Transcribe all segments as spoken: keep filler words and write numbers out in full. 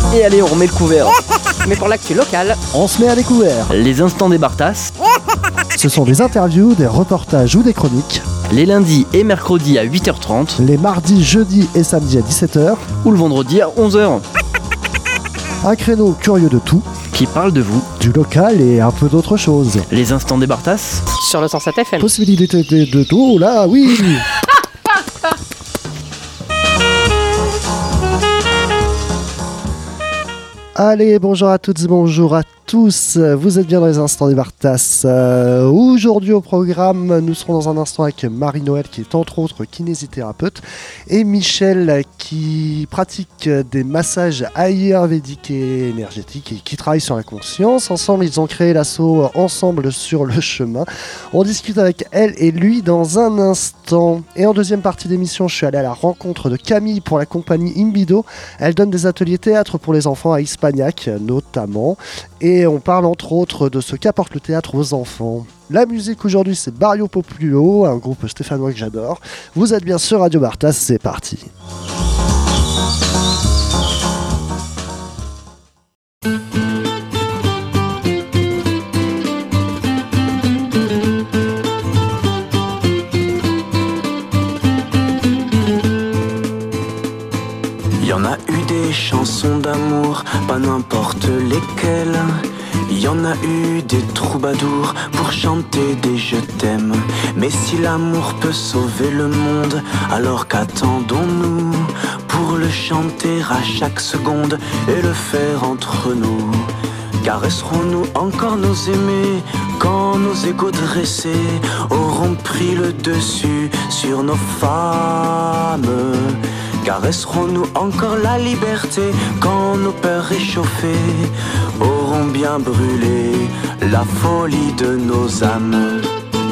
Et allez, on remet le couvert. Mais pour l'actu locale, on se met à découvert. Les instants des Bartas. Ce sont des interviews, des reportages ou des chroniques. Les lundis et mercredis à huit heures trente. Les mardis, jeudis et samedis à dix-sept heures. Ou le vendredi à onze heures. Un créneau curieux de tout. Qui parle de vous. Du local et un peu d'autre chose. Les instants des Bartas. Sur le cent sept F M. Possibilité de, de tout, là, oui. Allez, bonjour à toutes et bonjour à tous, vous êtes bien dans les instants des Bartas. Euh, aujourd'hui au programme, nous serons dans un instant avec Marie-Noël qui est entre autres kinésithérapeute et Michel qui pratique des massages ayurvédiques et énergétiques et qui travaille sur la conscience. Ensemble, ils ont créé l'asso Ensemble sur le chemin. On discute avec elle et lui dans un instant. Et en deuxième partie d'émission, je suis allé à la rencontre de Camille pour la compagnie Imbido. Elle donne des ateliers théâtre pour les enfants à Hispagnac notamment. Et on parle entre autres de ce qu'apporte le théâtre aux enfants. La musique aujourd'hui c'est Barrio Populo, un groupe stéphanois que j'adore. Vous êtes bien sur Radio Bartas, c'est parti. Y en a eu des chansons d'amour, pas n'importe lesquelles. Y en a eu des troubadours pour chanter des je t'aime. Mais si l'amour peut sauver le monde, alors qu'attendons-nous pour le chanter à chaque seconde et le faire entre nous? Caresserons-nous encore nos aimés quand nos égos dressés auront pris le dessus sur nos femmes? Caresserons-nous encore la liberté quand nos peurs réchauffées auront bien brûlé la folie de nos âmes?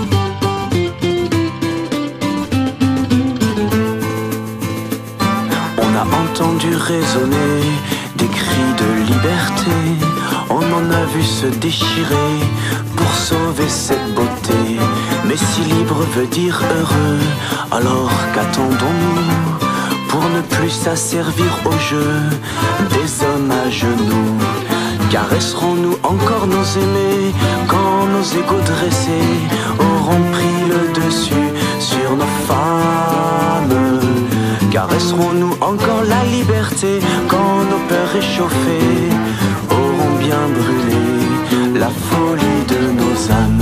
On a entendu résonner des cris de liberté, on en a vu se déchirer pour sauver cette beauté. Mais si libre veut dire heureux, alors qu'attendons-nous pour ne plus s'asservir au jeu des hommes à genoux? Caresserons-nous encore nos aimés quand nos égos dressés auront pris le dessus sur nos femmes? Caresserons-nous encore la liberté quand nos peurs réchauffées auront bien brûlé la folie de nos âmes?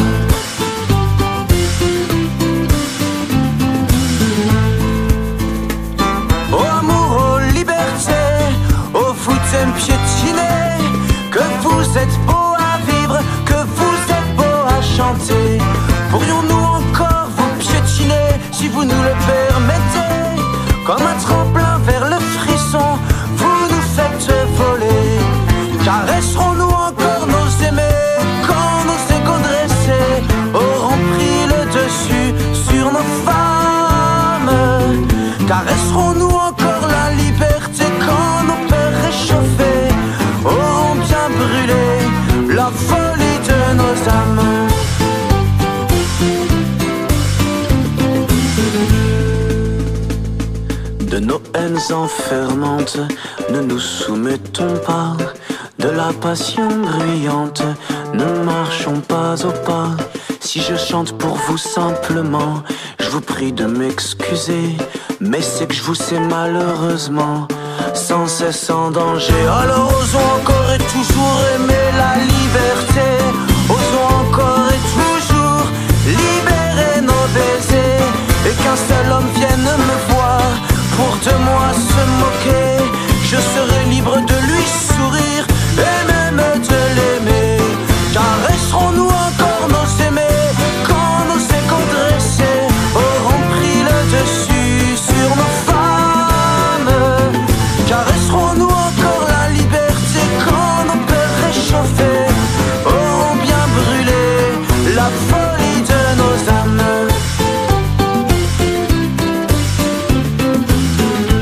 Piétiner, que vous êtes beau à vivre, que vous êtes beau à chanter. Pourrions-nous encore vous piétiner si vous nous le permettez? Comme un tremplin vers le frisson, vous nous faites voler. Caresserons-nous encore nos aimés quand nos égos dressés auront pris le dessus sur nos femmes? Caresserons-nous encore la liberté quand nos peurs réchauffés auront bien brûlé la folie de nos âmes? De nos haines enfermantes, ne nous soumettons pas. De la passion bruyante, ne marchons pas au pas. Si je chante pour vous simplement, je vous prie de m'excuser, mais c'est que je vous sais malheureusement sans cesse en danger. Alors osons encore et toujours aimer la liberté. Osons encore et toujours libérer nos baisers. Et qu'un seul homme vienne me voir pour de moi se moquer. Je serai libre de lui sourire et même de l'aimer. Caresserons-nous encore nos aimés quand nos égos dressés auront pris le dessus sur nos femmes? Caresserons-nous encore la liberté quand nos peurs réchauffés auront bien brûlé la folie de nos âmes?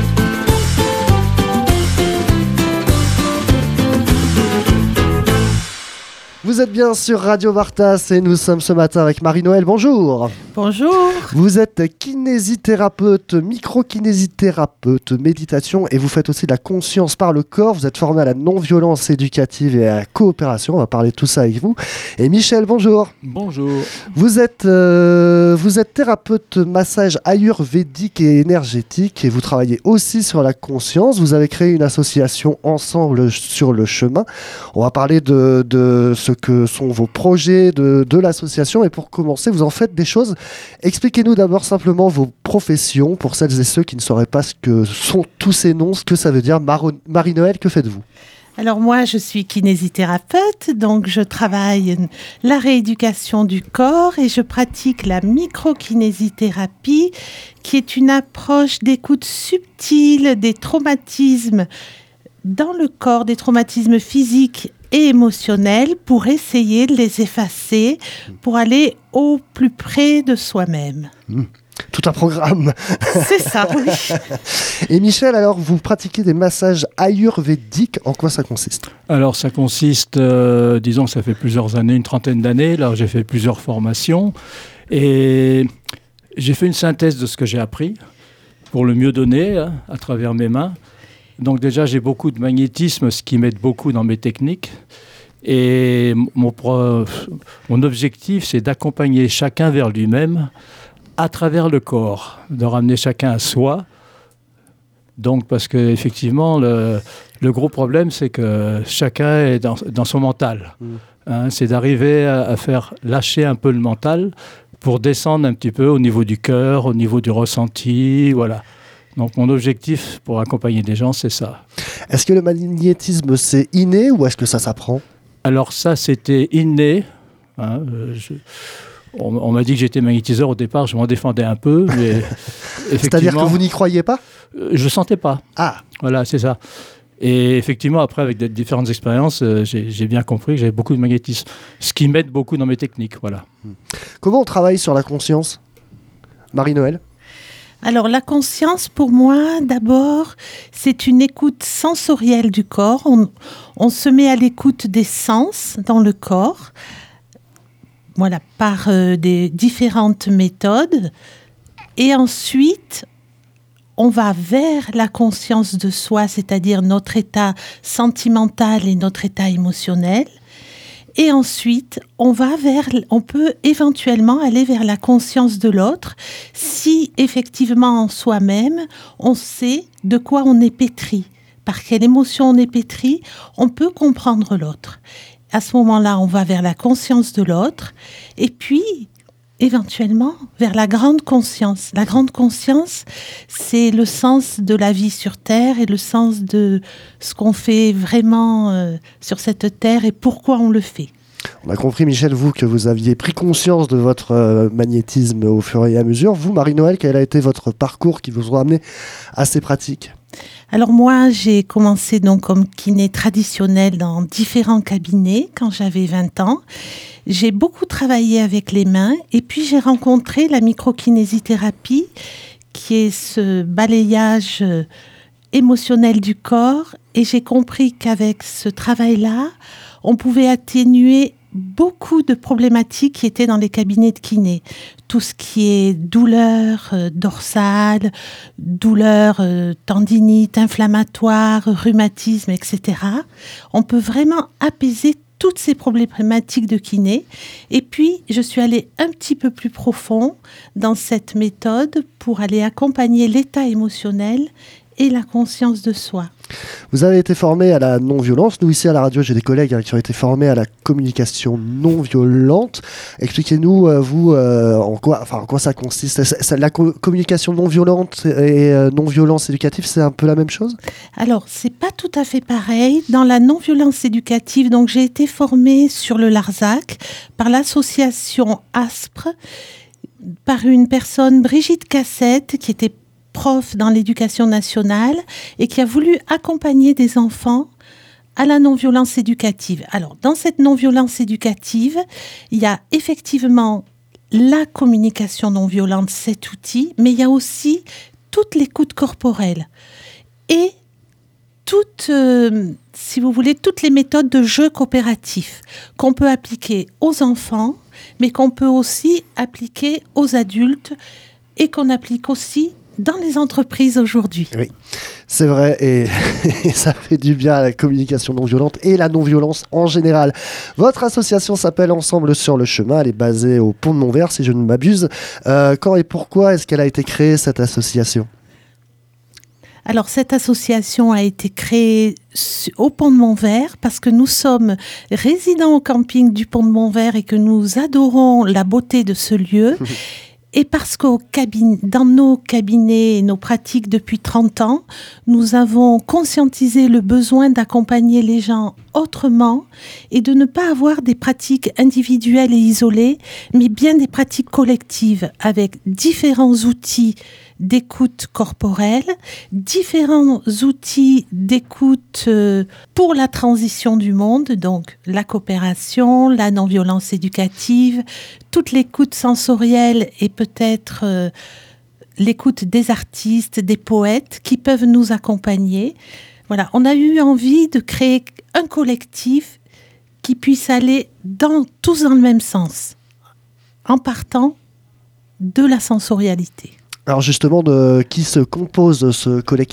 Vous êtes bien sur Radio Bartas et nous sommes ce matin avec Marie-Noël. Bonjour. Bonjour. Vous êtes kinésithérapeute, micro-kinésithérapeute, méditation et vous faites aussi de la conscience par le corps. Vous êtes formé à la non-violence éducative et à la coopération. On va parler de tout ça avec vous. Et Michel, bonjour. Bonjour. Vous êtes, euh, vous êtes thérapeute massage ayurvédique et énergétique et vous travaillez aussi sur la conscience. Vous avez créé une association Ensemble sur le chemin. On va parler de, de ce que sont vos projets de, de l'association et pour commencer, vous en faites des choses. Expliquez-nous d'abord simplement vos professions pour celles et ceux qui ne sauraient pas ce que sont tous ces noms, ce que ça veut dire. Maro- Marie-Noël, que faites-vous ? Alors moi, je suis kinésithérapeute, donc je travaille la rééducation du corps et je pratique la micro-kinésithérapie, qui est une approche d'écoute subtile des traumatismes dans le corps, des traumatismes physiques et émotionnels, pour essayer de les effacer, pour aller au plus près de soi-même. Mmh. Tout un programme. C'est ça, oui. Et Michel, alors vous pratiquez des massages ayurvédiques. En quoi ça consiste ? Alors ça consiste, euh, disons que ça fait plusieurs années, une trentaine d'années. Là, j'ai fait plusieurs formations et j'ai fait une synthèse de ce que j'ai appris pour le mieux donner hein, à travers mes mains. Donc déjà, j'ai beaucoup de magnétisme, ce qui m'aide beaucoup dans mes techniques. Et mon, mon objectif, c'est d'accompagner chacun vers lui-même à travers le corps, de ramener chacun à soi. Donc, parce qu'effectivement, le, le gros problème, c'est que chacun est dans, dans son mental. Mmh. Hein, c'est d'arriver à, à faire lâcher un peu le mental pour descendre un petit peu au niveau du cœur, au niveau du ressenti, voilà. Donc, mon objectif pour accompagner des gens, c'est ça. Est-ce que le magnétisme, c'est inné ou est-ce que ça s'apprend ? Alors ça, c'était inné. Hein, je, on, on m'a dit que j'étais magnétiseur au départ, je m'en défendais un peu. Mais c'est-à-dire que vous n'y croyez pas ? Je ne sentais pas. Ah. Voilà, c'est ça. Et effectivement, après, avec des différentes expériences, euh, j'ai, j'ai bien compris que j'avais beaucoup de magnétisme. Ce qui m'aide beaucoup dans mes techniques, voilà. Comment on travaille sur la conscience ? Marie-Noël ? Alors la conscience, pour moi, d'abord, c'est une écoute sensorielle du corps. On, on se met à l'écoute des sens dans le corps, voilà, par euh, des différentes méthodes. Et ensuite, on va vers la conscience de soi, c'est-à-dire notre état sentimental et notre état émotionnel. Et ensuite, on va vers, on peut éventuellement aller vers la conscience de l'autre si effectivement en soi-même, on sait de quoi on est pétri, par quelle émotion on est pétri, on peut comprendre l'autre. À ce moment-là, on va vers la conscience de l'autre et puis éventuellement vers la grande conscience. La grande conscience, c'est le sens de la vie sur Terre et le sens de ce qu'on fait vraiment euh, sur cette Terre et pourquoi on le fait. On a compris, Michel, vous, que vous aviez pris conscience de votre euh, magnétisme au fur et à mesure. Vous, Marie-Noël, quel a été votre parcours qui vous a amené à ces pratiques ? Alors moi, j'ai commencé donc comme kiné traditionnelle dans différents cabinets quand j'avais vingt ans. J'ai beaucoup travaillé avec les mains et puis j'ai rencontré la microkinésithérapie qui est ce balayage émotionnel du corps et j'ai compris qu'avec ce travail-là, on pouvait atténuer beaucoup de problématiques qui étaient dans les cabinets de kiné. Tout ce qui est douleur euh, dorsale, douleur euh, tendinite, inflammatoire, rhumatisme, et cetera. On peut vraiment apaiser toutes ces problématiques de kiné. Et puis, je suis allée un petit peu plus profond dans cette méthode pour aller accompagner l'état émotionnel et la conscience de soi. Vous avez été formé à la non-violence. Nous, ici à la radio, j'ai des collègues hein, qui ont été formés à la communication non-violente. Expliquez-nous, euh, vous, euh, en, quoi, enfin, en quoi ça consiste. C'est, c'est, la co- communication non-violente et euh, non-violence éducative, c'est un peu la même chose ? Alors, c'est pas tout à fait pareil. Dans la non-violence éducative, donc, j'ai été formée sur le Larzac par l'association Aspre, par une personne, Brigitte Cassette, qui était prof dans l'éducation nationale et qui a voulu accompagner des enfants à la non-violence éducative. Alors, dans cette non-violence éducative, il y a effectivement la communication non-violente, cet outil, mais il y a aussi toute l'écoute corporelle. Et toutes, euh, si vous voulez, toutes les méthodes de jeu coopératif qu'on peut appliquer aux enfants, mais qu'on peut aussi appliquer aux adultes et qu'on applique aussi dans les entreprises aujourd'hui. Oui, c'est vrai, et, et ça fait du bien à la communication non violente et la non-violence en général. Votre association s'appelle Ensemble sur le chemin, elle est basée au Pont de Montvert, si je ne m'abuse. Euh, quand et pourquoi est-ce qu'elle a été créée, cette association ? Alors, cette association a été créée au Pont de Montvert parce que nous sommes résidents au camping du Pont de Montvert et que nous adorons la beauté de ce lieu. Et parce qu'au cabine, dans nos cabinets et nos pratiques depuis trente ans, nous avons conscientisé le besoin d'accompagner les gens autrement et de ne pas avoir des pratiques individuelles et isolées, mais bien des pratiques collectives avec différents outils d'écoute corporelle, différents outils d'écoute euh, pour la transition du monde, donc la coopération, la non-violence éducative, toute l'écoute sensorielle et peut-être euh, l'écoute des artistes, des poètes qui peuvent nous accompagner. Voilà, on a eu envie de créer un collectif qui puisse aller dans, tous dans le même sens, en partant de la sensorialité. Alors justement, de qui se compose ce collectif ?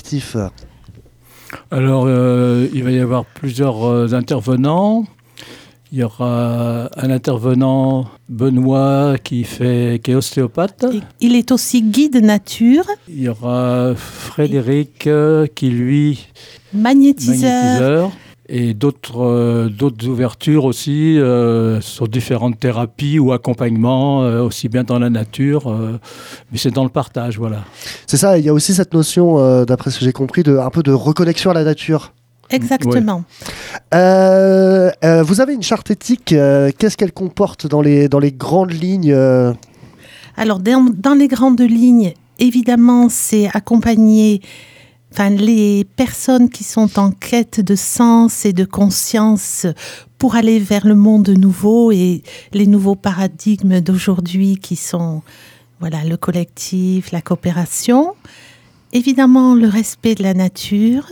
Alors, euh, il va y avoir plusieurs euh, intervenants. Il y aura un intervenant, Benoît, qui, fait, qui est ostéopathe. Et il est aussi guide nature. Il y aura Frédéric, euh, qui lui, magnétiseur. magnétiseur. Et d'autres, euh, d'autres ouvertures aussi euh, sur différentes thérapies ou accompagnements, euh, aussi bien dans la nature, euh, mais c'est dans le partage, voilà. C'est ça, il y a aussi cette notion, euh, d'après ce que j'ai compris, de, un peu de reconnexion à la nature. Exactement. Ouais. Euh, euh, vous avez une charte éthique, euh, qu'est-ce qu'elle comporte dans les, dans les grandes lignes euh... Alors, dans, dans les grandes lignes, évidemment, c'est accompagner Enfin, les personnes qui sont en quête de sens et de conscience pour aller vers le monde nouveau et les nouveaux paradigmes d'aujourd'hui qui sont voilà, le collectif, la coopération. Évidemment, le respect de la nature,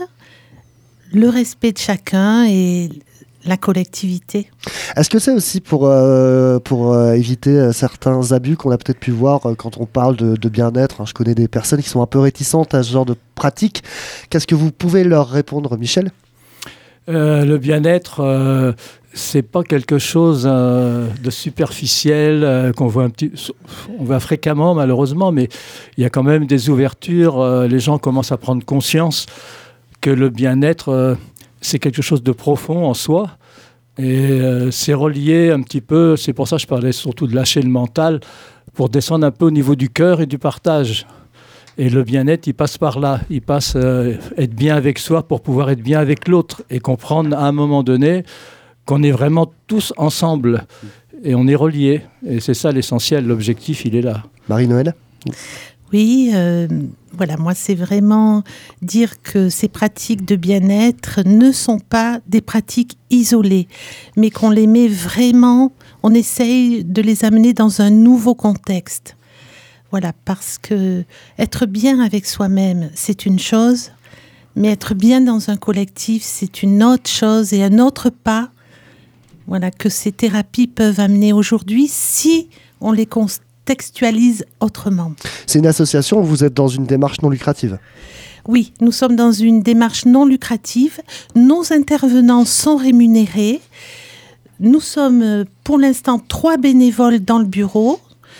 le respect de chacun et la collectivité. Est-ce que c'est aussi pour, euh, pour euh, éviter certains abus qu'on a peut-être pu voir euh, quand on parle de, de bien-être, hein, je connais des personnes qui sont un peu réticentes à ce genre de pratique. Qu'est-ce que vous pouvez leur répondre, Michel ? euh, Le bien-être, euh, c'est pas quelque chose euh, de superficiel euh, qu'on voit un petit, on voit fréquemment malheureusement, mais il y a quand même des ouvertures. Euh, les gens commencent à prendre conscience que le bien-être euh, c'est quelque chose de profond en soi et euh, c'est relié un petit peu, c'est pour ça que je parlais surtout de lâcher le mental pour descendre un peu au niveau du cœur et du partage. Et le bien-être, il passe par là, il passe euh, être bien avec soi pour pouvoir être bien avec l'autre et comprendre à un moment donné qu'on est vraiment tous ensemble et on est reliés. Et c'est ça l'essentiel, l'objectif, il est là. Marie-Noëlle ? Oui, euh, voilà, moi c'est vraiment dire que ces pratiques de bien-être ne sont pas des pratiques isolées, mais qu'on les met vraiment, on essaye de les amener dans un nouveau contexte. Voilà, parce que être bien avec soi-même, c'est une chose, mais être bien dans un collectif, c'est une autre chose et un autre pas. Voilà, que ces thérapies peuvent amener aujourd'hui si on les constate. Textualise autrement. C'est une association où vous êtes dans une démarche non lucrative ? Oui, nous sommes dans une démarche non lucrative. Nos intervenants sont rémunérés. Nous sommes pour l'instant trois bénévoles dans le bureau.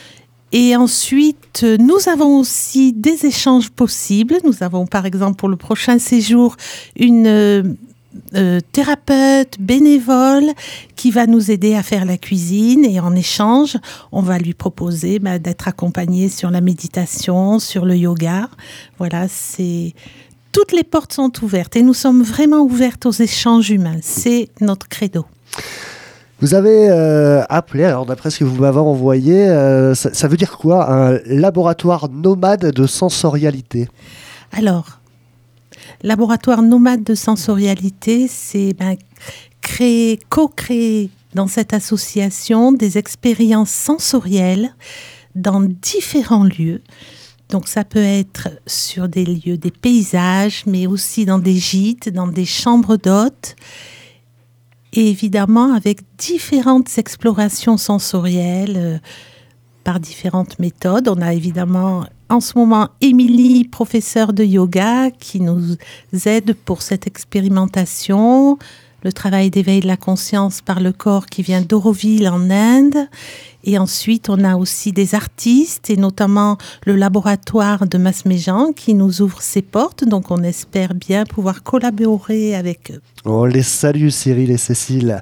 Et ensuite, nous avons aussi des échanges possibles. Nous avons par exemple pour le prochain séjour une euh, thérapeute bénévole qui va nous aider à faire la cuisine et en échange, on va lui proposer bah, d'être accompagné sur la méditation, sur le yoga. Voilà, c'est... Toutes les portes sont ouvertes et nous sommes vraiment ouvertes aux échanges humains. C'est notre credo. Vous avez euh, appelé, alors d'après ce que vous m'avez envoyé, euh, ça, ça veut dire quoi, un laboratoire nomade de sensorialité ? Alors, laboratoire nomade de sensorialité, c'est ben, créer, co-créer dans cette association des expériences sensorielles dans différents lieux. Donc ça peut être sur des lieux, des paysages, mais aussi dans des gîtes, dans des chambres d'hôtes. Et évidemment avec différentes explorations sensorielles euh, par différentes méthodes. On a évidemment en ce moment Émilie, professeure de yoga, qui nous aide pour cette expérimentation. Le travail d'éveil de la conscience par le corps qui vient d'Auroville en Inde. Et ensuite, on a aussi des artistes et notamment le laboratoire de Masméjean qui nous ouvre ses portes. Donc, on espère bien pouvoir collaborer avec eux. On les salue, Cyril et Cécile.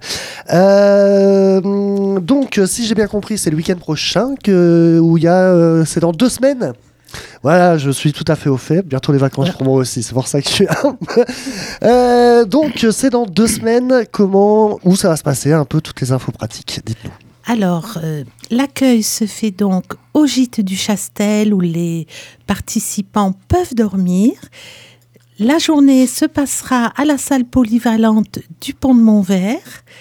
Euh, donc, si j'ai bien compris, c'est le week-end prochain que, où il y a... Euh, c'est dans deux semaines. Voilà, je suis tout à fait au fait. Bientôt les vacances ouais. pour moi aussi, c'est pour ça que je suis un peu... Euh, donc, c'est dans deux semaines. Comment, où ça va se passer? Un peu toutes les infos pratiques, dites-nous. Alors, euh, l'accueil se fait donc au gîte du Chastel où les participants peuvent dormir. La journée se passera à la salle polyvalente du Pont de Montvert.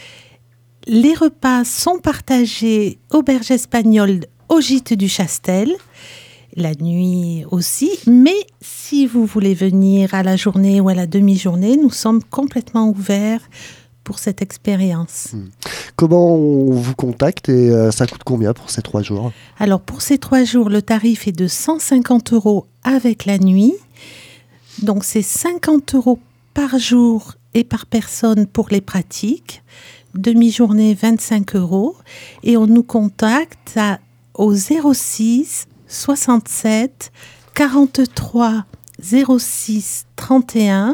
Les repas sont partagés auberge espagnole au gîte du Chastel. La nuit aussi, mais si vous voulez venir à la journée ou à la demi-journée, nous sommes complètement ouverts pour cette expérience. Comment on vous contacte et euh, ça coûte combien pour ces trois jours? Alors pour ces trois jours, le tarif est de cent cinquante euros avec la nuit. Donc c'est cinquante euros par jour et par personne pour les pratiques. Demi-journée, vingt-cinq euros. Et on nous contacte à, au zéro six soixante-sept quarante-trois zéro six trente et un.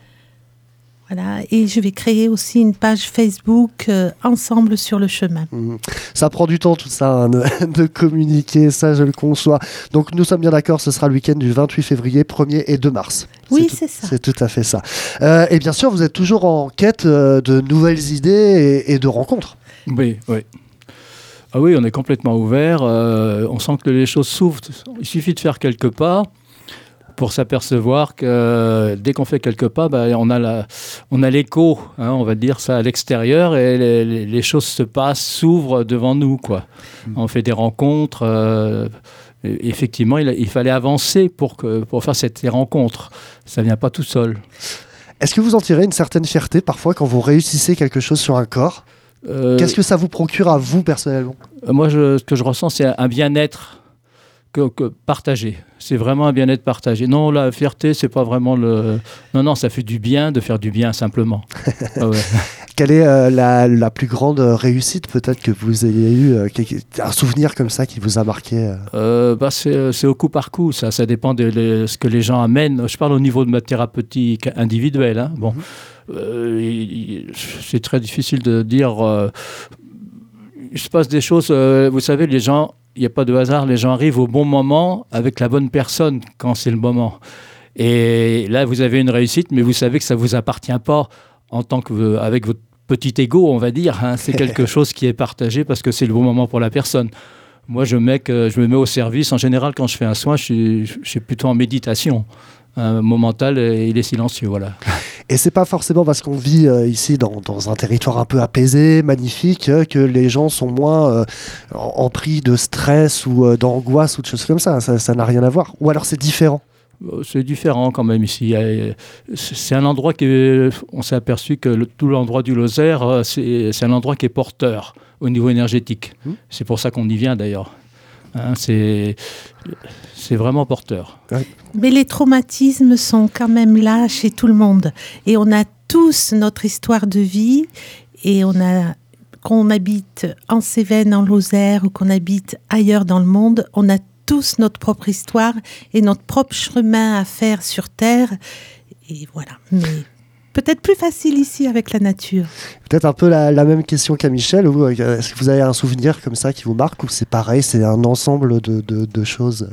Voilà, et je vais créer aussi une page Facebook euh, Ensemble sur le chemin. Mmh. Ça prend du temps tout ça, hein, de, de communiquer, ça je le conçois. Donc nous sommes bien d'accord, ce sera le week-end du vingt-huit février, premier et deux mars. Oui, c'est, c'est tout, ça. C'est tout à fait ça. Euh, et bien sûr, vous êtes toujours en quête euh, de nouvelles idées et, et de rencontres. Oui, oui. Ah oui, on est complètement ouvert. Euh, on sent que les choses s'ouvrent. Il suffit de faire quelques pas pour s'apercevoir que euh, dès qu'on fait quelques pas, bah, on a la, on a l'écho, hein, on va dire ça à l'extérieur, et les, les, les choses se passent, s'ouvrent devant nous, quoi. Mmh. On fait des rencontres. Euh, effectivement, il, il fallait avancer pour que pour faire cette, ces rencontres. Ça vient pas tout seul. Est-ce que vous en tirez une certaine fierté parfois quand vous réussissez quelque chose sur un corps? Euh, Qu'est-ce que ça vous procure à vous personnellement? Moi, je, ce que je ressens, c'est un bien-être que, que partagé. C'est vraiment un bien-être partagé. Non, la fierté, c'est pas vraiment le... Non, non, ça fait du bien de faire du bien, simplement. Ah ouais. Quelle est euh, la, la plus grande réussite, peut-être, que vous ayez eu euh, un souvenir comme ça qui vous a marqué euh... Euh, bah, c'est, c'est au coup par coup, ça. Ça dépend de, de ce que les gens amènent. Je parle au niveau de ma thérapeutique individuelle. Hein. Bon. Mm-hmm. Euh, il, il, c'est très difficile de dire... Euh, il se passe des choses... Euh, vous savez, les gens... Il n'y a pas de hasard, les gens arrivent au bon moment avec la bonne personne quand c'est le moment. Et là, vous avez une réussite, mais vous savez que ça ne vous appartient pas en tant que, avec votre petit ego, on va dire. Hein. C'est quelque chose qui est partagé parce que c'est le bon moment pour la personne. Moi, je, mets que, je me mets au service. En général, quand je fais un soin, je suis, je suis plutôt en méditation. Un mon mental, il est silencieux, voilà. Et c'est pas forcément parce qu'on vit euh, ici dans, dans un territoire un peu apaisé, magnifique, euh, que les gens sont moins euh, en, en pris de stress ou euh, d'angoisse ou de choses comme ça. ça. Ça n'a rien à voir. Ou alors c'est différent. C'est différent quand même ici. C'est un endroit qui est, on s'est aperçu que le, tout l'endroit du Lozère, c'est, c'est un endroit qui est porteur au niveau énergétique. Mmh. C'est pour ça qu'on y vient d'ailleurs. Hein, c'est, c'est vraiment porteur. Ouais. Mais les traumatismes sont quand même là chez tout le monde. Et on a tous notre histoire de vie. Et on a, qu'on habite en Cévennes, en Lozère, ou qu'on habite ailleurs dans le monde, on a tous notre propre histoire et notre propre chemin à faire sur Terre. Et voilà. Mais peut-être plus facile ici avec la nature. Peut-être un peu la, la même question qu'à Michel. Ou, est-ce que vous avez un souvenir comme ça qui vous marque ou c'est pareil, c'est un ensemble de, de, de choses?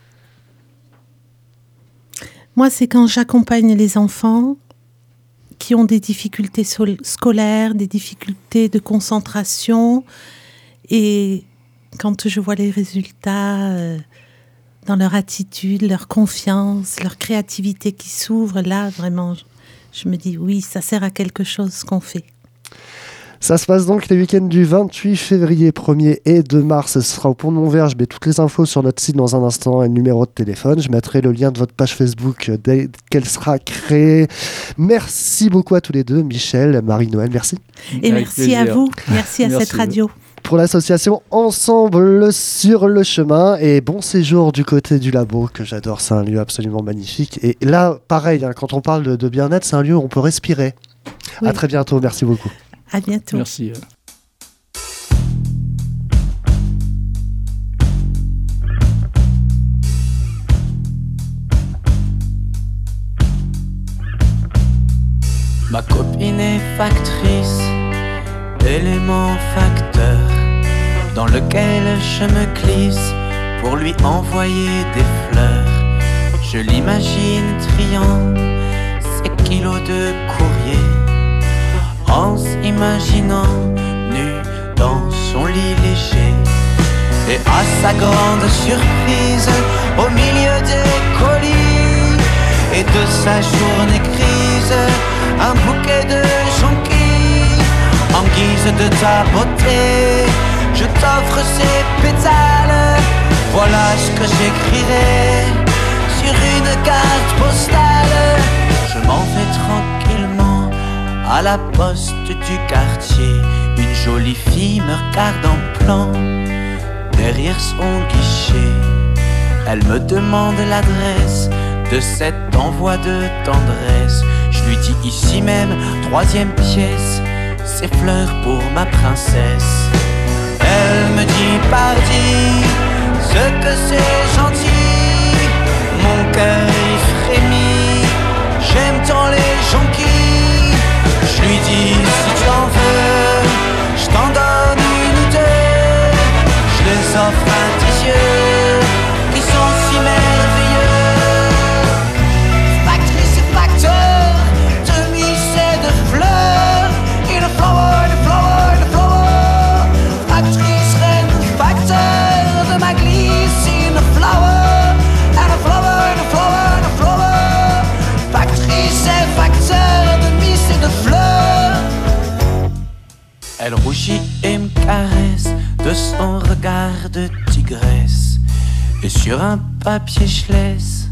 Moi, c'est quand j'accompagne les enfants qui ont des difficultés sol- scolaires, des difficultés de concentration. Et quand je vois les résultats euh, dans leur attitude, leur confiance, leur créativité qui s'ouvre, là, vraiment... Je me dis, oui, ça sert à quelque chose ce qu'on fait. Ça se passe donc les week-ends du vingt-huit février, premier et deux mars. Ce sera au Pont de Montvert. Je mets toutes les infos sur notre site dans un instant et le numéro de téléphone. Je mettrai le lien de votre page Facebook dès qu'elle sera créée. Merci beaucoup à tous les deux, Michel, Marie-Noël, merci. Et Avec merci plaisir. à vous, merci à merci cette radio. Pour l'association Ensemble sur le chemin et bon séjour du côté du labo que j'adore, c'est un lieu absolument magnifique et là pareil hein, quand on parle de, de bien-être c'est un lieu où on peut respirer. Oui. À très bientôt, merci beaucoup. À bientôt. Merci. Ma copine est factrice, élément facteur dans lequel je me glisse pour lui envoyer des fleurs. Je l'imagine triant ses kilos de courrier en s'imaginant nu dans son lit léger. Et à sa grande surprise, au milieu des colis et de sa journée grise, un bouquet de jonquilles en guise de ta beauté. Je t'offre ces pétales, voilà ce que j'écrirai sur une carte postale. Je m'en vais tranquillement à la poste du quartier. Une jolie fille me regarde en plan derrière son guichet. Elle me demande l'adresse de cet envoi de tendresse. Je lui dis ici même, troisième pièce, ces fleurs pour ma princesse. Elle me dit pardi, ce que c'est gentil. Mon cœur y frémit, j'aime tant les jonquilles. Je lui dis si tu en veux, je t'en donne une ou deux. Je les offre à tes yeux, qui sont si merveilleux. Factrice et facteur, de miss et de fleurs. In a flower, in a flower, in a flower. Factrice, reine, facteur de ma glisse. In a flower, and a flower, and a flower, and a flower. Factrice et facteur de miss et de fleurs. Elle rougit et me caresse de son regard de tigresse. Et sur un papier je laisse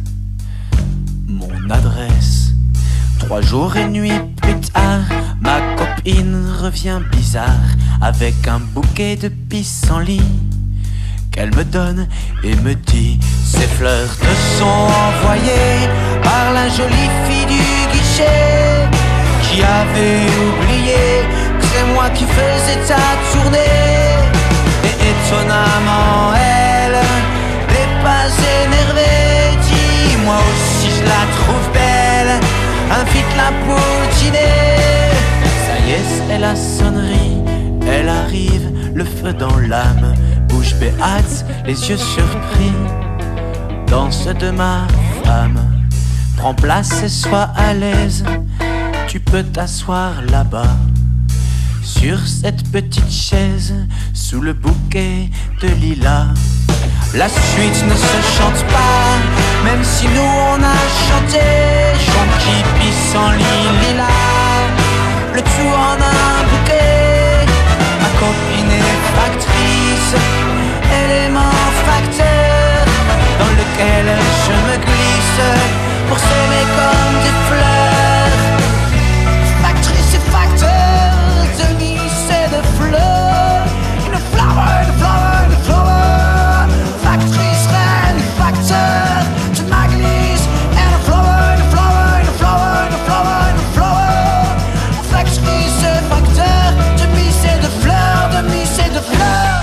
mon adresse. Trois jours et nuits plus tard, ma copine revient bizarre avec un bouquet de pissenlits qu'elle me donne et me dit: ces fleurs te sont envoyées par la jolie fille du guichet qui avait oublié que c'est moi qui faisais ta tournée. Et étonnamment elle n'est pas énervée. Dis moi aussi je la trouve belle, invite-la pour dîner. Ça y est, c'est la sonnerie, elle arrive, le feu dans l'âme. Bouche béate, les yeux surpris, danse de ma femme. Prends place et sois à l'aise, tu peux t'asseoir là-bas sur cette petite chaise sous le bouquet de lilas. La suite ne se chante pas, même si nous on a chanté. Jonquille, pissenlit, lilas, le tout en un bouquet. Ma copine est factrice, élément facteur dans lequel je me glisse pour s'aimer comme des fleurs. Factrice et facteur de miss et de fleurs. In a flower, in a flower, in a flower. Factrice, reine, facteur de ma glisse. And a flower, in a flower, in a flower, in a flower, in a flower. Factrice et facteur de miss et de fleurs, de miss et de fleurs.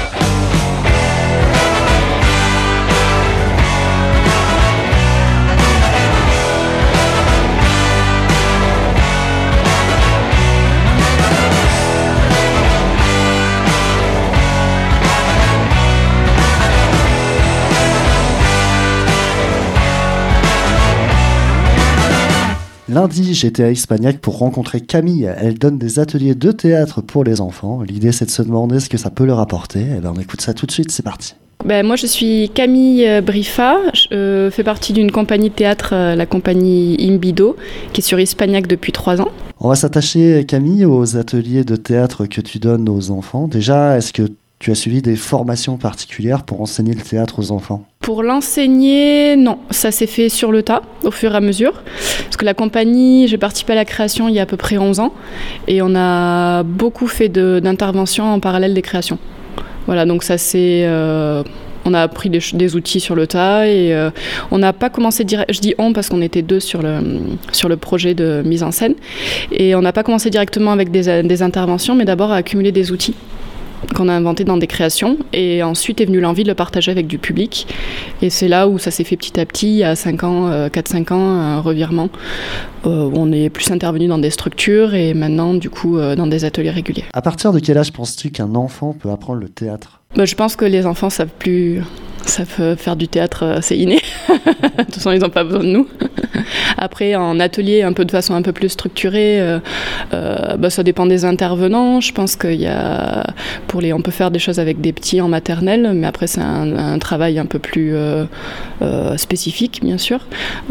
Lundi, j'étais à Hispagnac pour rencontrer Camille. Elle donne des ateliers de théâtre pour les enfants. L'idée, c'est de se demander ce que ça peut leur apporter. Eh ben, on écoute ça tout de suite, c'est parti. Ben, moi, je suis Camille Briffa, je euh, fais partie d'une compagnie de théâtre, euh, la compagnie Imbido, qui est sur Hispagnac depuis trois ans. On va s'attacher, Camille, aux ateliers de théâtre que tu donnes aux enfants. Déjà, est-ce que tu as suivi des formations particulières pour enseigner le théâtre aux enfants ? Pour l'enseigner, non, ça s'est fait sur le tas, au fur et à mesure. Parce que la compagnie, j'ai participé à la création il y a à peu près onze ans, et on a beaucoup fait de, d'interventions en parallèle des créations. Voilà, donc ça c'est... Euh, on a appris des, des outils sur le tas et euh, on n'a pas commencé direct. Je dis on parce qu'on était deux sur le, sur le projet de mise en scène. Et on n'a pas commencé directement avec des, des interventions, mais d'abord à accumuler des outils qu'on a inventés dans des créations. Et ensuite est venue l'envie de le partager avec du public. Et c'est là où ça s'est fait petit à petit, il y a cinq ans, quatre cinq ans, un revirement, euh, où on est plus intervenu dans des structures et maintenant, du coup, euh, dans des ateliers réguliers. À partir de quel âge penses-tu qu'un enfant peut apprendre le théâtre ? Bah, je pense que les enfants savent plus, savent faire du théâtre, c'est inné. De toute façon, ils n'ont pas besoin de nous. Après, en atelier, un peu de façon un peu plus structurée, euh, euh, bah, ça dépend des intervenants. Je pense qu'il y a, pour les, on peut faire des choses avec des petits en maternelle, mais après c'est un, un travail un peu plus euh, euh, spécifique, bien sûr.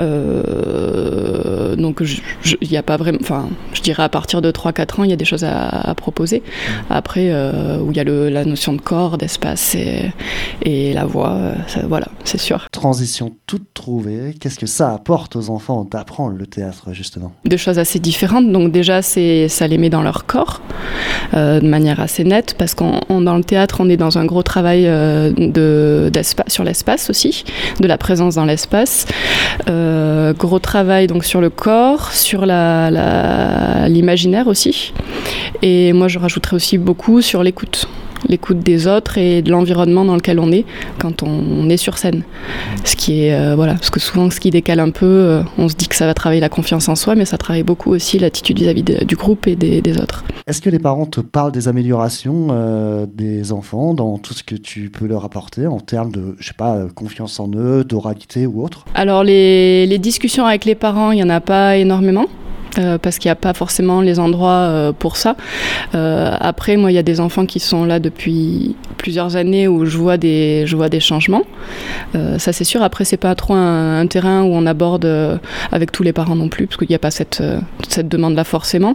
Euh, donc, il n'y a pas vraiment, enfin, je dirais à partir de trois quatre ans, il y a des choses à, à proposer. Après, euh, où il y a le, la notion de corps, d'espace et, et la voix, ça, voilà, c'est sûr. Transition toute trouvée, qu'est-ce que ça apporte aux enfants d'apprendre le théâtre, justement ? Deux choses assez différentes. Donc déjà, c'est, ça les met dans leur corps euh, de manière assez nette, parce qu'on on, dans le théâtre, on est dans un gros travail euh, de, d'espace, sur l'espace aussi, de la présence dans l'espace. Euh, gros travail donc sur le corps, sur la, la, l'imaginaire aussi. Et moi, je rajouterais aussi beaucoup sur l'écoute. l'écoute des autres et de l'environnement dans lequel on est quand on est sur scène. Ce qui est, euh, voilà, parce que souvent, ce qui décale un peu, euh, on se dit que ça va travailler la confiance en soi, mais ça travaille beaucoup aussi l'attitude vis-à-vis de, du groupe et des, des autres. Est-ce que les parents te parlent des améliorations euh, des enfants dans tout ce que tu peux leur apporter en termes de, je sais pas, confiance en eux, d'oralité ou autre ? Alors, les, les discussions avec les parents, il n'y en a pas énormément. Euh, parce qu'il n'y a pas forcément les endroits euh, pour ça. Euh, après, moi, il y a des enfants qui sont là depuis plusieurs années où je vois des, je vois des changements. Euh, ça, c'est sûr. Après, c'est pas trop un, un terrain où on aborde euh, avec tous les parents non plus, parce qu'il n'y a pas cette, euh, cette demande-là forcément.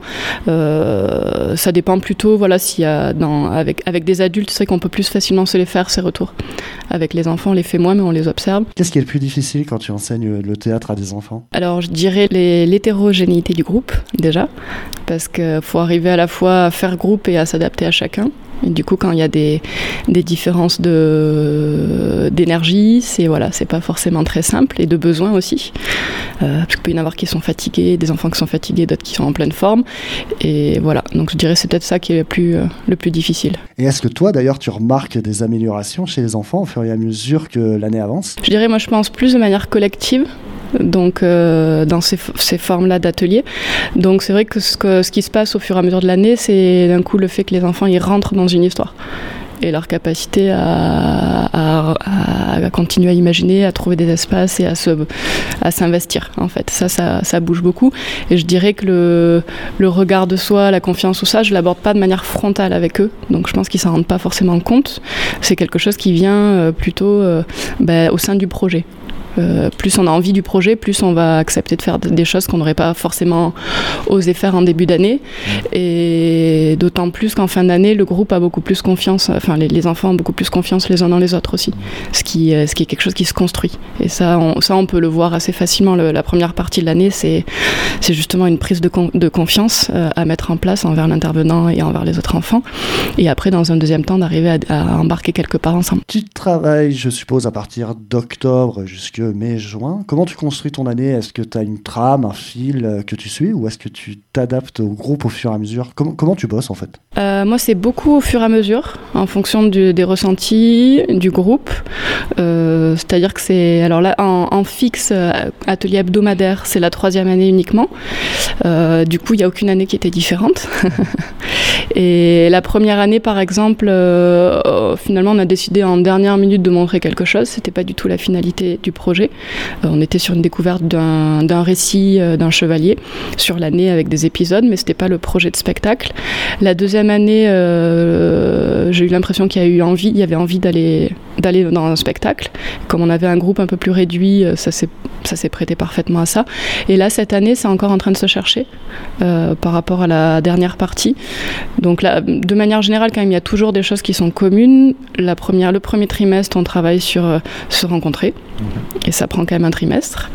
Euh, ça dépend plutôt, voilà, s'il y a dans, avec, avec des adultes, c'est vrai qu'on peut plus facilement se les faire, ces retours. Avec les enfants, on les fait moins, mais on les observe. Qu'est-ce qui est le plus difficile quand tu enseignes le théâtre à des enfants ? Alors, je dirais les, l'hétérogénéité du groupe, déjà, parce qu'il faut arriver à la fois à faire groupe et à s'adapter à chacun. Et du coup, quand il y a des, des différences de, d'énergie, c'est, voilà, c'est pas forcément très simple, et de besoins aussi. Euh, parce qu'il peut y en avoir qui sont fatigués, des enfants qui sont fatigués, d'autres qui sont en pleine forme. Et voilà, donc je dirais que c'est peut-être ça qui est le plus, euh, le plus difficile. Et est-ce que toi, d'ailleurs, tu remarques des améliorations chez les enfants au fur et à mesure que l'année avance ? Je dirais, moi, je pense plus de manière collective. Donc euh, dans ces, ces formes-là d'atelier. Donc c'est vrai que ce, que ce qui se passe au fur et à mesure de l'année, c'est d'un coup le fait que les enfants ils rentrent dans une histoire. Et leur capacité à, à, à continuer à imaginer, à trouver des espaces et à, se, à s'investir, en fait. Ça, ça, ça bouge beaucoup. Et je dirais que le, le regard de soi, la confiance ou ça, je ne l'aborde pas de manière frontale avec eux. Donc je pense qu'ils ne s'en rendent pas forcément compte. C'est quelque chose qui vient plutôt euh, bah, au sein du projet. Euh, plus on a envie du projet, plus on va accepter de faire des choses qu'on n'aurait pas forcément osé faire en début d'année. Et d'autant plus qu'en fin d'année, le groupe a beaucoup plus confiance, enfin les, les enfants ont beaucoup plus confiance les uns dans les autres aussi, ce qui, ce qui est quelque chose qui se construit. Et ça, on, ça, on peut le voir assez facilement. Le, la première partie de l'année, c'est, c'est justement une prise de, con, de confiance euh, à mettre en place envers l'intervenant et envers les autres enfants. Et après, dans un deuxième temps, d'arriver à, à embarquer quelque part ensemble. Tu travailles, je suppose, à partir d'octobre jusqu'à mai-juin. Comment tu construis ton année ? Est-ce que tu as une trame, un fil que tu suis, ou est-ce que tu t'adaptes au groupe au fur et à mesure ? Comment, comment tu bosses en fait ? euh, Moi, c'est beaucoup au fur et à mesure, en fonction du, des ressentis du groupe. Euh, c'est-à-dire que c'est... Alors là, en, en fixe, atelier hebdomadaire, c'est la troisième année uniquement. Euh, du coup, il n'y a aucune année qui était différente. Et la première année, par exemple, euh, finalement, on a décidé en dernière minute de montrer quelque chose. C'était pas du tout la finalité du projet. Euh, on était sur une découverte d'un, d'un récit euh, d'un chevalier sur l'année avec des épisodes, mais c'était pas le projet de spectacle. La deuxième année, euh, j'ai eu l'impression qu'il y a eu envie, il y avait envie d'aller, d'aller dans un spectacle. Comme on avait un groupe un peu plus réduit, ça s'est, ça s'est prêté parfaitement à ça. Et là, cette année, c'est encore en train de se chercher euh, par rapport à la dernière partie. Donc là, de manière générale, quand même, il y a toujours des choses qui sont communes. La première, le premier trimestre, on travaille sur euh, se rencontrer. Et ça prend quand même un trimestre.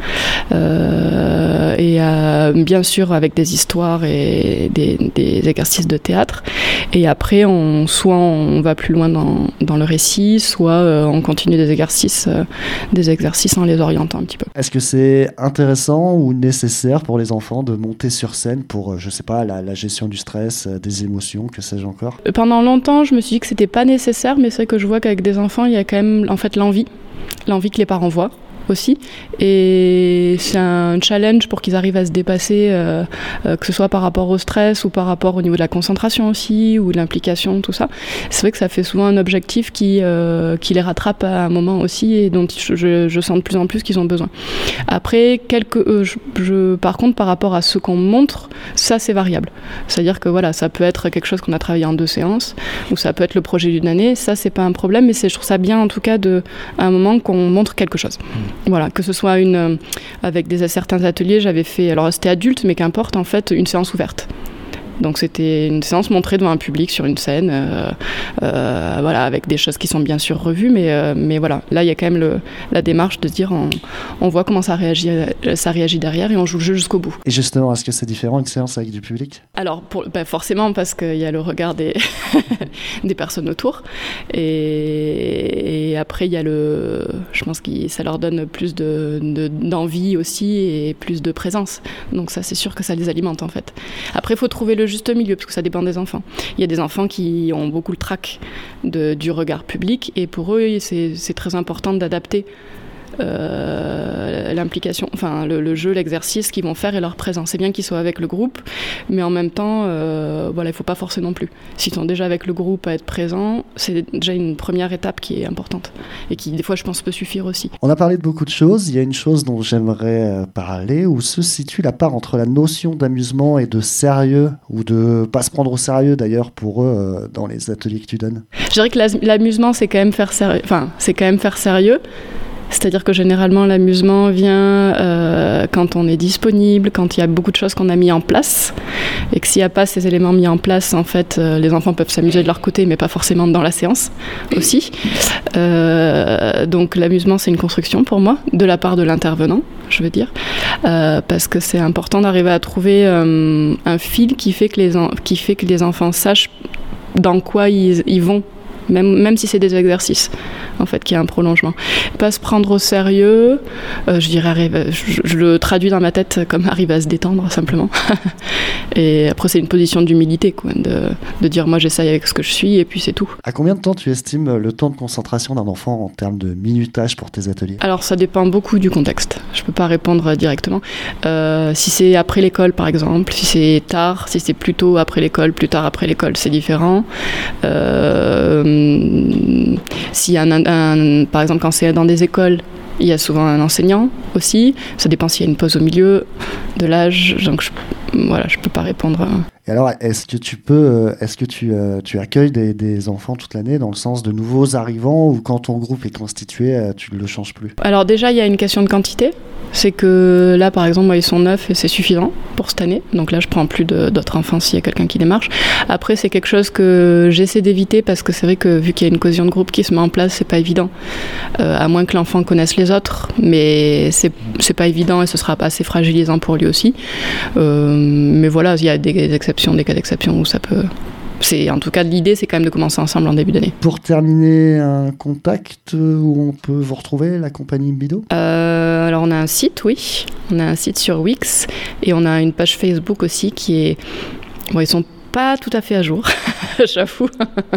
Euh, et euh, bien sûr, avec des histoires et des, des exercices de théâtre. Et après, on, soit on va plus loin dans, dans le récit, soit euh, on continue des exercices, euh, des exercices en les orientant un petit peu. Est-ce que c'est intéressant ou nécessaire pour les enfants de monter sur scène pour, je sais pas, la, la gestion du stress, des émotions, que sais-je encore ? Pendant longtemps, je me suis dit que c'était pas nécessaire, mais c'est vrai que je vois qu'avec des enfants, il y a quand même en fait l'envie, l'envie que les parents voient aussi, et c'est un challenge pour qu'ils arrivent à se dépasser, euh, euh, que ce soit par rapport au stress ou par rapport au niveau de la concentration aussi, ou de l'implication, tout ça. C'est vrai que ça fait souvent un objectif qui, euh, qui les rattrape à un moment aussi, et dont je, je sens de plus en plus qu'ils ont besoin. Après, quelques, euh, je, je, par contre, par rapport à ce qu'on montre, ça c'est variable. C'est-à-dire que voilà, ça peut être quelque chose qu'on a travaillé en deux séances, ou ça peut être le projet d'une année, ça c'est pas un problème, mais c'est, je trouve ça bien en tout cas de, à un moment qu'on montre quelque chose. Voilà, que ce soit une, euh, avec des, certains ateliers, j'avais fait, alors c'était adulte, mais qu'importe, en fait, une séance ouverte. Donc c'était une séance montrée devant un public sur une scène, euh, euh, voilà, avec des choses qui sont bien sûr revues, mais, euh, mais voilà, là il y a quand même le, la démarche de dire on, on voit comment ça réagit, ça réagit derrière et on joue le jeu jusqu'au bout. Et justement, est-ce que c'est différent une séance avec du public ? Alors pour, ben forcément parce qu'il y a le regard des, des personnes autour, et, et après il y a le, je pense que ça leur donne plus de, de, d'envie aussi et plus de présence, donc ça c'est sûr que ça les alimente en fait. Après il faut trouver le juste milieu, parce que ça dépend des enfants. Il y a des enfants qui ont beaucoup le trac de, du regard public, et pour eux, c'est, c'est très important d'adapter euh, l'implication, enfin le, le jeu, l'exercice qu'ils vont faire et leur présence. C'est bien qu'ils soient avec le groupe, mais en même temps, euh, voilà, il ne faut pas forcer non plus. S'ils sont déjà avec le groupe à être présents, c'est déjà une première étape qui est importante, et qui, des fois, je pense, peut suffire aussi. On a parlé de beaucoup de choses. Il y a une chose dont j'aimerais parler, où se situe la part entre la notion d'amusement et de sérieux, ou de pas se prendre au sérieux d'ailleurs pour eux euh, dans les ateliers que tu donnes. Je dirais que l'amusement, c'est quand même faire sérieux. Enfin, c'est quand même faire sérieux. C'est-à-dire que généralement, l'amusement vient euh, quand on est disponible, quand il y a beaucoup de choses qu'on a mis en place, et que s'il n'y a pas ces éléments mis en place, en fait, euh, les enfants peuvent s'amuser de leur côté, mais pas forcément dans la séance aussi. Euh, donc l'amusement, c'est une construction pour moi, de la part de l'intervenant, je veux dire, euh, parce que c'est important d'arriver à trouver euh, un fil qui fait que les, en- qui fait que les enfants sachent dans quoi ils, ils vont. Même, même si c'est des exercices, en fait, qu'il y a un prolongement. Pas se prendre au sérieux, euh, je dirais, arrive, je, je le traduis dans ma tête comme arriver à se détendre, simplement. Et après, c'est une position d'humilité, quoi, de, de dire, moi, j'essaye avec ce que je suis, et puis c'est tout. À combien de temps tu estimes le temps de concentration d'un enfant en termes de minutage pour tes ateliers ? Alors, ça dépend beaucoup du contexte. Je peux pas répondre directement. Euh, si c'est après l'école, par exemple, si c'est tard, si c'est plus tôt après l'école, plus tard après l'école, c'est différent. Euh, S'il y a un, un, par exemple, quand c'est dans des écoles, il y a souvent un enseignant aussi. Ça dépend s'il y a une pause au milieu, de l'âge. Donc, je, voilà, je peux pas répondre. Et alors, est-ce que tu peux, est-ce que tu, euh, tu accueilles des, des enfants toute l'année dans le sens de nouveaux arrivants, ou quand ton groupe est constitué, tu ne le changes plus ? Alors déjà, il y a une question de quantité. C'est que là, par exemple, moi, ils sont neuf et c'est suffisant pour cette année. Donc là, je prends plus de, d'autres enfants s'il y a quelqu'un qui démarche. Après, c'est quelque chose que j'essaie d'éviter, parce que c'est vrai que vu qu'il y a une cohésion de groupe qui se met en place, c'est pas évident. Euh, à moins que l'enfant connaisse les autres, mais c'est, c'est pas évident, et ce sera pas assez fragilisant pour lui aussi. Euh, mais voilà, il y a des, des exceptions, des cas d'exception où ça peut... C'est, en tout cas, l'idée, c'est quand même de commencer ensemble en début d'année. Pour terminer, un contact où on peut vous retrouver, la compagnie Bido ? euh, Alors, on a un site, oui. On a un site sur Wix, et on a une page Facebook aussi qui est... Bon, ils sont pas tout à fait à jour, j'avoue.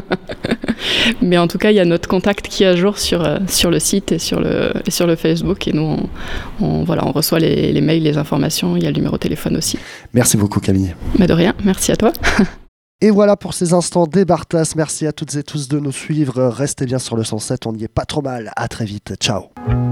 Mais en tout cas, il y a notre contact qui est à jour sur, sur le site et sur le, et sur le Facebook. Et nous, on, on, voilà, on reçoit les, les mails, les informations. Il y a le numéro de téléphone aussi. Merci beaucoup, Camille. Mais de rien, merci à toi. Et voilà pour ces instants des Bartas. Merci à toutes et tous de nous suivre. Restez bien sur le cent sept, on n'y est pas trop mal. À très vite, ciao.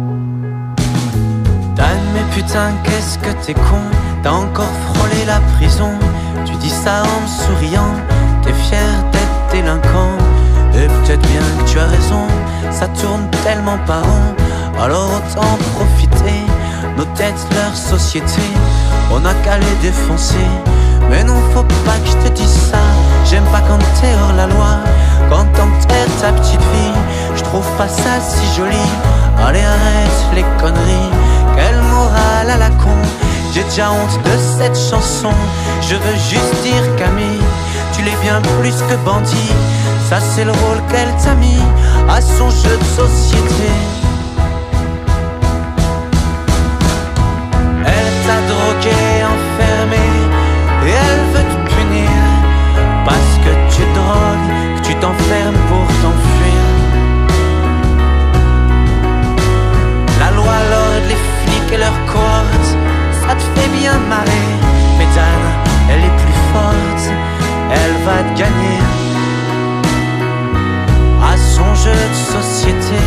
Dan, mais putain, qu'est-ce que t'es con. T'as encore frôlé la prison. Tu dis ça en me souriant. T'es fier d'être délinquant. Et peut-être bien que tu as raison. Ça tourne tellement pas rond. Alors autant profiter. Nos têtes, leur société. On n'a qu'à les défoncer. Mais non, faut pas que je te dise ça. J'aime pas quand t'es hors la loi, quand t'enterres ta petite fille. Je trouve pas ça si joli. Allez, arrête les conneries. Quelle morale à la con. J'ai déjà honte de cette chanson. Je veux juste dire Camille, tu l'es bien plus que bandit. Ça c'est le rôle qu'elle t'a mis à son jeu de société. Elle t'a drogué, enfermé, et elle veut te punir. Parce que tu drogues, que tu t'enfermes pour t'enfuir. La loi, l'ordre, les flics et leurs cohortes, ça te fait bien marrer. Mais Dan, elle est plus forte, elle va te gagner à son jeu de société.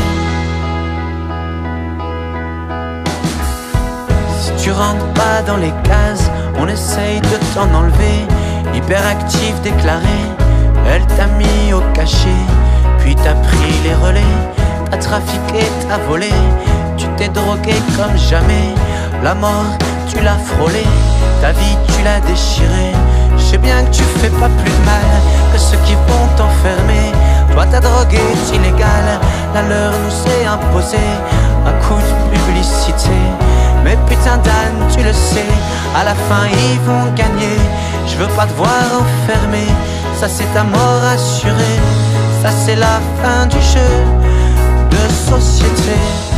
Si tu rentres pas dans les cases, on essaye de t'en enlever. Hyperactif déclaré, elle t'a mis au cachet. Puis t'as pris les relais, t'as trafiqué, t'as volé. Tu t'es drogué comme jamais. La mort, tu l'as frôlé. Ta vie, tu l'as déchirée. Je sais bien que tu fais pas plus de mal que ceux qui vont t'enfermer. Toi ta drogue est illégale, la leur nous est imposée à coup de publicité. Mais putain Dan, tu le sais, à la fin ils vont gagner. Je veux pas te voir enfermé, ça c'est ta mort assurée. Ça c'est la fin du jeu de société.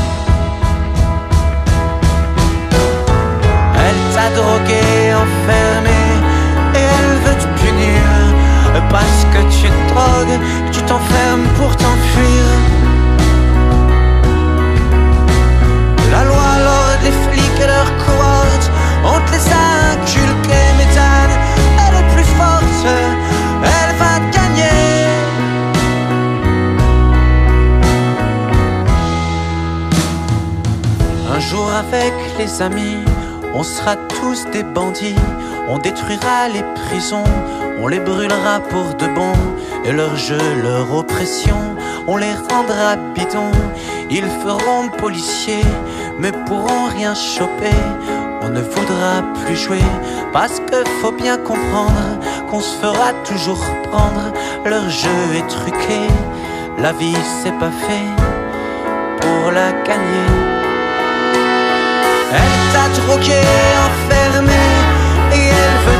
Elle t'a drogué, enfermé, et elle veut te punir. Parce que tu te drogues, tu t'enfermes pour t'enfuir. La loi, l'ordre, les flics et leurs cohortes, on te les a inculqués. Mais Dan, elle est plus forte, elle va te gagner. Un jour avec les amis, on sera tous des bandits. On détruira les prisons, on les brûlera pour de bon. Et leur jeu, leur oppression, on les rendra bidons. Ils feront policiers, mais pourront rien choper. On ne voudra plus jouer, parce que faut bien comprendre qu'on se fera toujours prendre. Leur jeu est truqué, la vie c'est pas fait pour la gagner. Elle t'a drogué, enfermé, et elle veut